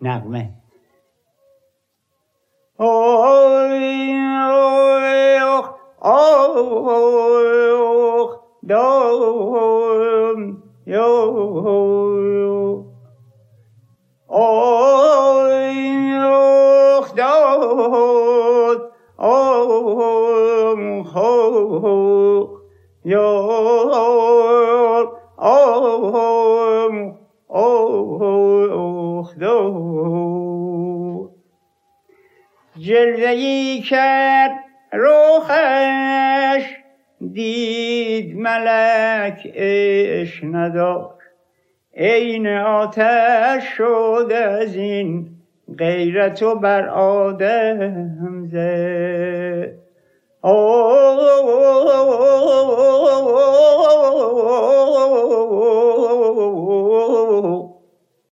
نغمه. جلوه‌ای کرد رخش دید ملک عشق نداشت، عین آتش شد از این غیرت و بر آدم زد.